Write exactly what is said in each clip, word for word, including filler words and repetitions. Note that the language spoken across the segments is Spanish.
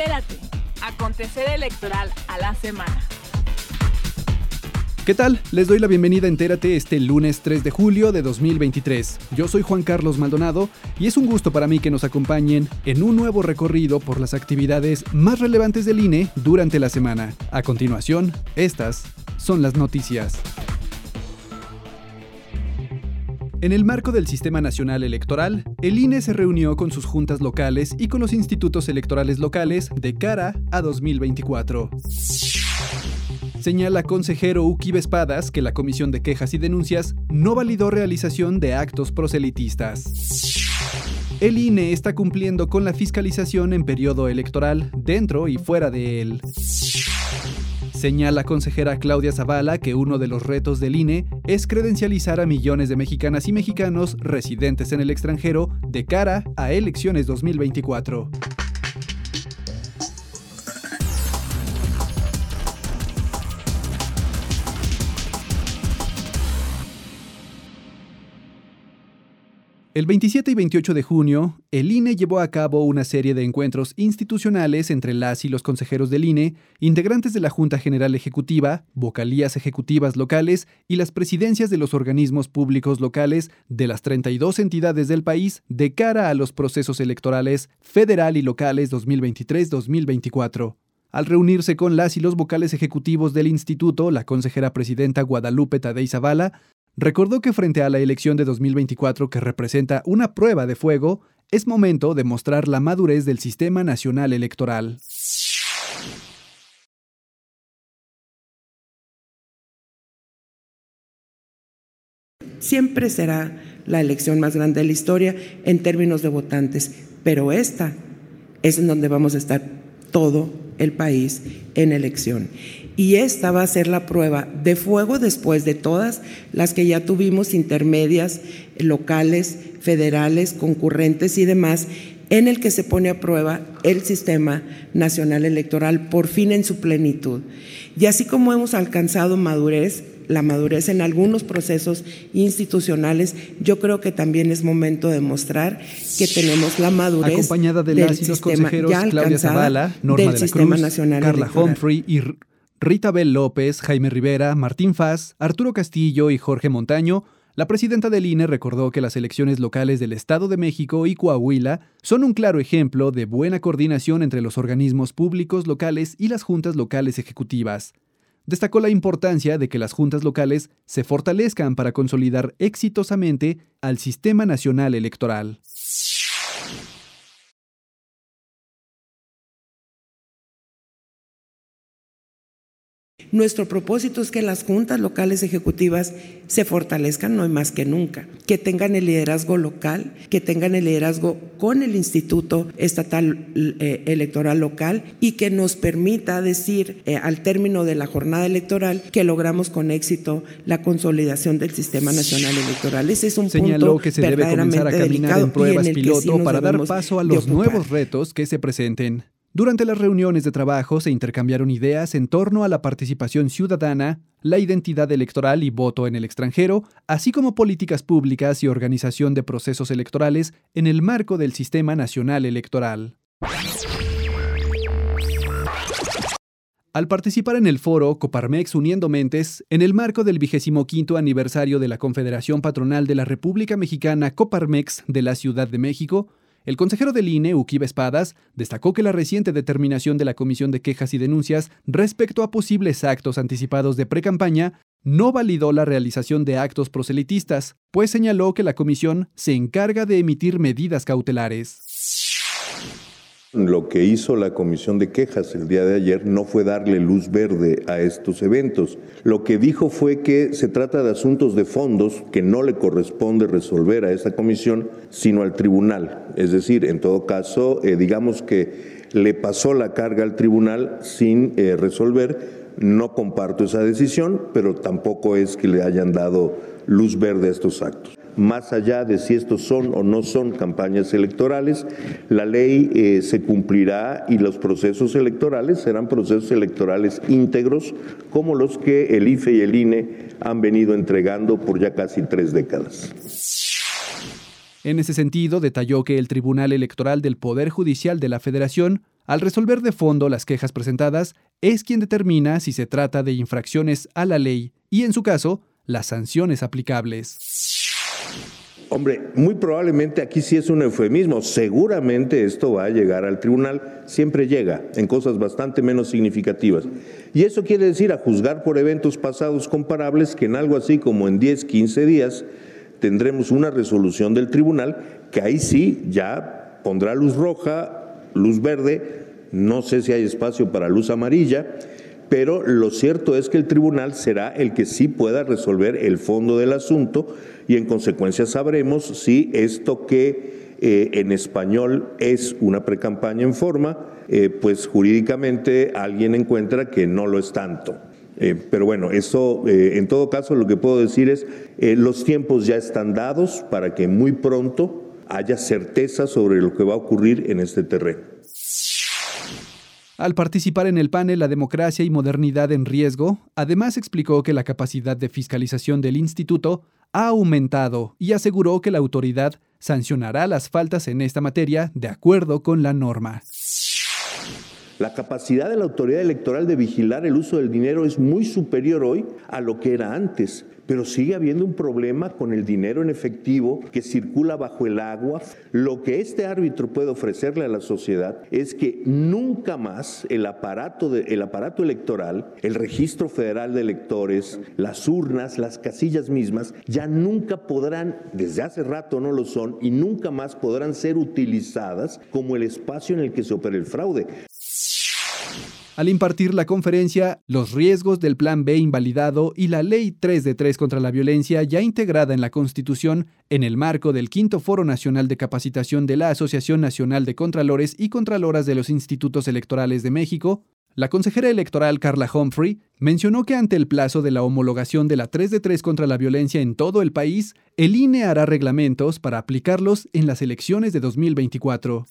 Entérate, acontecer electoral a la semana. ¿Qué tal? Les doy la bienvenida a Entérate este lunes tres de julio de dos mil veintitrés. Yo soy Juan Carlos Maldonado y es un gusto para mí que nos acompañen en un nuevo recorrido por las actividades más relevantes del I N E durante la semana. A continuación, estas son las noticias. En el marco del Sistema Nacional Electoral, el I N E se reunió con sus juntas locales y con los institutos electorales locales de cara a dos mil veinticuatro. Señala consejero Uki Espadas que la Comisión de Quejas y Denuncias no validó realización de actos proselitistas. El I N E está cumpliendo con la fiscalización en periodo electoral, dentro y fuera de él. Señala consejera Claudia Zavala que uno de los retos del I N E es credencializar a millones de mexicanas y mexicanos residentes en el extranjero de cara a elecciones dos mil veinticuatro. El veintisiete y veintiocho de junio, el I N E llevó a cabo una serie de encuentros institucionales entre las y los consejeros del I N E, integrantes de la Junta General Ejecutiva, vocalías ejecutivas locales y las presidencias de los organismos públicos locales de las treinta y dos entidades del país de cara a los procesos electorales federal y locales dos mil veintitrés dos mil veinticuatro. Al reunirse con las y los vocales ejecutivos del instituto, la consejera presidenta Guadalupe Tadei Zavala recordó que frente a la elección de dos mil veinticuatro que representa una prueba de fuego, es momento de mostrar la madurez del Sistema Nacional Electoral. Siempre será la elección más grande de la historia en términos de votantes, pero esta es en donde vamos a estar todo el país en elección. Y esta va a ser la prueba de fuego después de todas las que ya tuvimos, intermedias, locales, federales, concurrentes y demás, en el que se pone a prueba el Sistema Nacional Electoral por fin en su plenitud. Y así como hemos alcanzado madurez, la madurez en algunos procesos institucionales, yo creo que también es momento de mostrar que tenemos la madurez acompañada de las y los consejeros Claudia Zavala, Norma de la Cruz, Nacional Carla Electoral. Humphrey y Rita Bel López, Jaime Rivera, Martín Faz, Arturo Castillo y Jorge Montaño, la presidenta del I N E recordó que las elecciones locales del Estado de México y Coahuila son un claro ejemplo de buena coordinación entre los organismos públicos locales y las juntas locales ejecutivas. Destacó la importancia de que las juntas locales se fortalezcan para consolidar exitosamente al Sistema Nacional Electoral. Nuestro propósito es que las juntas locales ejecutivas se fortalezcan, no hay más que nunca, que tengan el liderazgo local, que tengan el liderazgo con el Instituto Estatal eh, Electoral Local y que nos permita decir eh, al término de la jornada electoral que logramos con éxito la consolidación del Sistema Nacional Electoral. Ese es un Señaló punto que se debe comenzar a caminar en pruebas en piloto sí para dar paso a los nuevos retos que se presenten. Durante las reuniones de trabajo se intercambiaron ideas en torno a la participación ciudadana, la identidad electoral y voto en el extranjero, así como políticas públicas y organización de procesos electorales en el marco del Sistema Nacional Electoral. Al participar en el foro Coparmex Uniendo Mentes, en el marco del vigésimo quinto aniversario de la Confederación Patronal de la República Mexicana Coparmex de la Ciudad de México, el consejero del I N E, Uki Espadas, destacó que la reciente determinación de la Comisión de Quejas y Denuncias respecto a posibles actos anticipados de precampaña no validó la realización de actos proselitistas, pues señaló que la comisión se encarga de emitir medidas cautelares. Lo que hizo la Comisión de Quejas el día de ayer no fue darle luz verde a estos eventos. Lo que dijo fue que se trata de asuntos de fondos que no le corresponde resolver a esa comisión, sino al tribunal. Es decir, en todo caso, eh, digamos que le pasó la carga al tribunal sin eh, resolver. No comparto esa decisión, pero tampoco es que le hayan dado luz verde a estos actos. Más allá de si estos son o no son campañas electorales, la ley eh, se cumplirá y los procesos electorales serán procesos electorales íntegros como los que el I F E y el I N E han venido entregando por ya casi tres décadas. En ese sentido, detalló que el Tribunal Electoral del Poder Judicial de la Federación, al resolver de fondo las quejas presentadas, es quien determina si se trata de infracciones a la ley y, en su caso, las sanciones aplicables. Hombre, muy probablemente aquí sí es un eufemismo. Seguramente esto va a llegar al tribunal, siempre llega en cosas bastante menos significativas. Y eso quiere decir, a juzgar por eventos pasados comparables, que en algo así como en diez, quince días tendremos una resolución del tribunal que ahí sí ya pondrá luz roja, luz verde, no sé si hay espacio para luz amarilla, pero lo cierto es que el tribunal será el que sí pueda resolver el fondo del asunto y en consecuencia sabremos si esto que eh, en español es una precampaña en forma, eh, pues jurídicamente alguien encuentra que no lo es tanto. Eh, pero bueno, eso eh, en todo caso lo que puedo decir es eh, los tiempos ya están dados para que muy pronto haya certeza sobre lo que va a ocurrir en este terreno. Al participar en el panel La democracia y modernidad en riesgo, además explicó que la capacidad de fiscalización del instituto ha aumentado y aseguró que la autoridad sancionará las faltas en esta materia de acuerdo con la norma. La capacidad de la autoridad electoral de vigilar el uso del dinero es muy superior hoy a lo que era antes, pero sigue habiendo un problema con el dinero en efectivo que circula bajo el agua. Lo que este árbitro puede ofrecerle a la sociedad es que nunca más el aparato, de, el aparato electoral, el registro federal de electores, las urnas, las casillas mismas, ya nunca podrán, desde hace rato no lo son, y nunca más podrán ser utilizadas como el espacio en el que se opera el fraude. Al impartir la conferencia, los riesgos del Plan B invalidado y la Ley tres de tres contra la violencia ya integrada en la Constitución en el marco del quinto Foro Nacional de Capacitación de la Asociación Nacional de Contralores y Contraloras de los Institutos Electorales de México, la consejera electoral Carla Humphrey mencionó que ante el plazo de la homologación de la tres de tres contra la violencia en todo el país, el I N E hará reglamentos para aplicarlos en las elecciones de dos mil veinticuatro.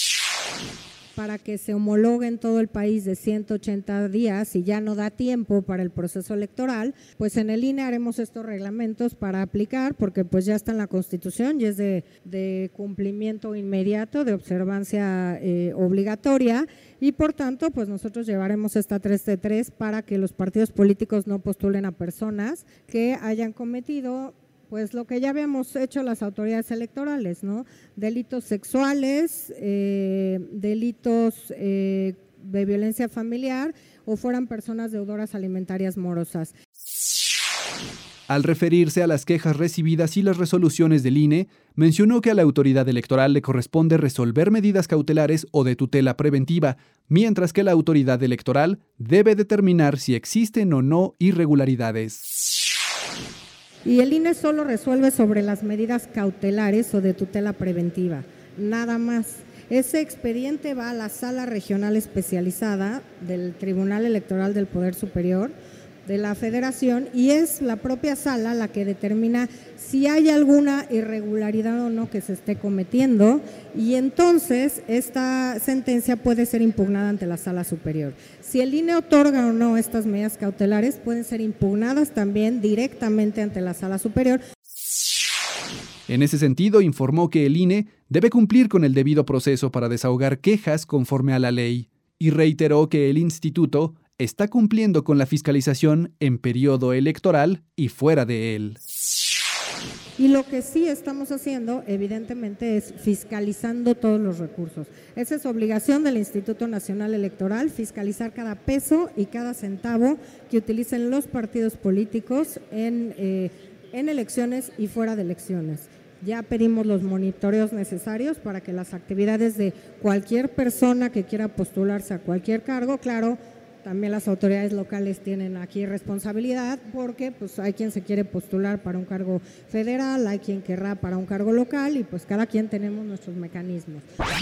Para que se homologue en todo el país de ciento ochenta días y ya no da tiempo para el proceso electoral, pues en el I N E haremos estos reglamentos para aplicar, porque pues ya está en la Constitución y es de, de cumplimiento inmediato, de observancia eh, obligatoria, y por tanto pues nosotros llevaremos esta tres de tres para que los partidos políticos no postulen a personas que hayan cometido pues lo que ya habíamos hecho las autoridades electorales, ¿no? Delitos sexuales, eh, delitos eh, de violencia familiar o fueran personas deudoras alimentarias morosas. Al referirse a las quejas recibidas y las resoluciones del I N E, mencionó que a la autoridad electoral le corresponde resolver medidas cautelares o de tutela preventiva, mientras que la autoridad electoral debe determinar si existen o no irregularidades. Y el I N E solo resuelve sobre las medidas cautelares o de tutela preventiva, nada más. Ese expediente va a la Sala Regional Especializada del Tribunal Electoral del Poder Superior de la Federación y es la propia sala la que determina si hay alguna irregularidad o no que se esté cometiendo y entonces esta sentencia puede ser impugnada ante la Sala Superior. Si el I N E otorga o no estas medidas cautelares, pueden ser impugnadas también directamente ante la Sala Superior. En ese sentido, informó que el I N E debe cumplir con el debido proceso para desahogar quejas conforme a la ley y reiteró que el instituto está cumpliendo con la fiscalización en periodo electoral y fuera de él. Y lo que sí estamos haciendo, evidentemente, es fiscalizando todos los recursos. Esa es obligación del Instituto Nacional Electoral, fiscalizar cada peso y cada centavo que utilicen los partidos políticos en, eh, en elecciones y fuera de elecciones. Ya pedimos los monitoreos necesarios para que las actividades de cualquier persona que quiera postularse a cualquier cargo, claro, también las autoridades locales tienen aquí responsabilidad porque pues hay quien se quiere postular para un cargo federal, hay quien querrá para un cargo local y pues cada quien tenemos nuestros mecanismos.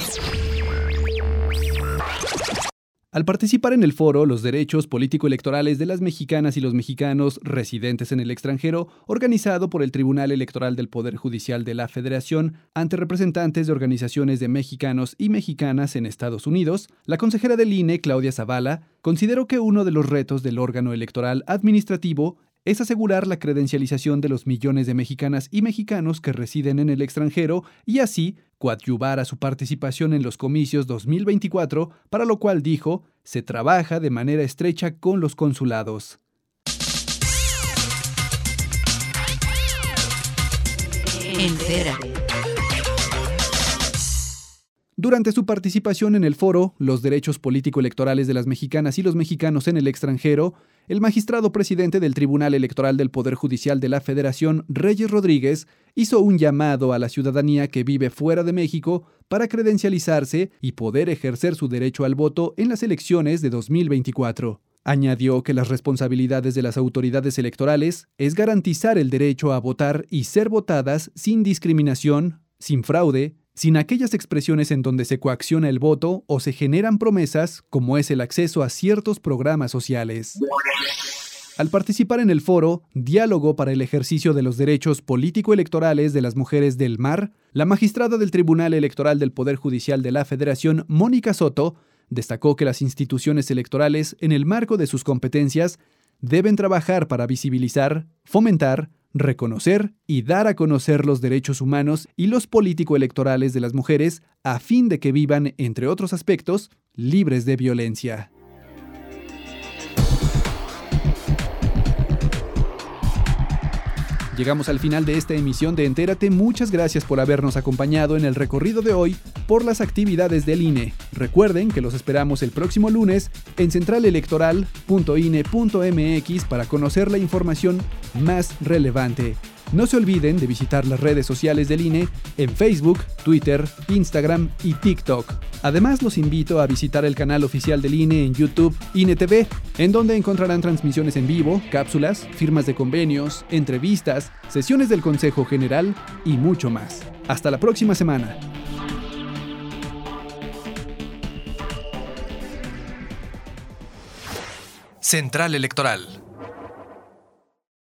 Al participar en el foro, los derechos político-electorales de las mexicanas y los mexicanos residentes en el extranjero, organizado por el Tribunal Electoral del Poder Judicial de la Federación, ante representantes de organizaciones de mexicanos y mexicanas en Estados Unidos, la consejera del I N E, Claudia Zavala, consideró que uno de los retos del órgano electoral administrativo es asegurar la credencialización de los millones de mexicanas y mexicanos que residen en el extranjero y así coadyuvar a su participación en los comicios dos mil veinticuatro, para lo cual dijo, se trabaja de manera estrecha con los consulados. Entérate. Durante su participación en el foro Los derechos político-electorales de las mexicanas y los mexicanos en el extranjero, el magistrado presidente del Tribunal Electoral del Poder Judicial de la Federación, Reyes Rodríguez, hizo un llamado a la ciudadanía que vive fuera de México para credencializarse y poder ejercer su derecho al voto en las elecciones de dos mil veinticuatro. Añadió que las responsabilidades de las autoridades electorales es garantizar el derecho a votar y ser votadas sin discriminación, sin fraude, sin aquellas expresiones en donde se coacciona el voto o se generan promesas, como es el acceso a ciertos programas sociales. Al participar en el foro Diálogo para el ejercicio de los derechos político-electorales de las mujeres del M A R, la magistrada del Tribunal Electoral del Poder Judicial de la Federación, Mónica Soto, destacó que las instituciones electorales, en el marco de sus competencias, deben trabajar para visibilizar, fomentar, reconocer y dar a conocer los derechos humanos y los político-electorales de las mujeres a fin de que vivan, entre otros aspectos, libres de violencia. Llegamos al final de esta emisión de Entérate. Muchas gracias por habernos acompañado en el recorrido de hoy por las actividades del I N E. Recuerden que los esperamos el próximo lunes en central electoral punto i n e punto m x para conocer la información más relevante. No se olviden de visitar las redes sociales del I N E en Facebook, Twitter, Instagram y TikTok. Además, los invito a visitar el canal oficial del I N E en YouTube, I N E T V, en donde encontrarán transmisiones en vivo, cápsulas, firmas de convenios, entrevistas, sesiones del Consejo General y mucho más. Hasta la próxima semana. Central Electoral.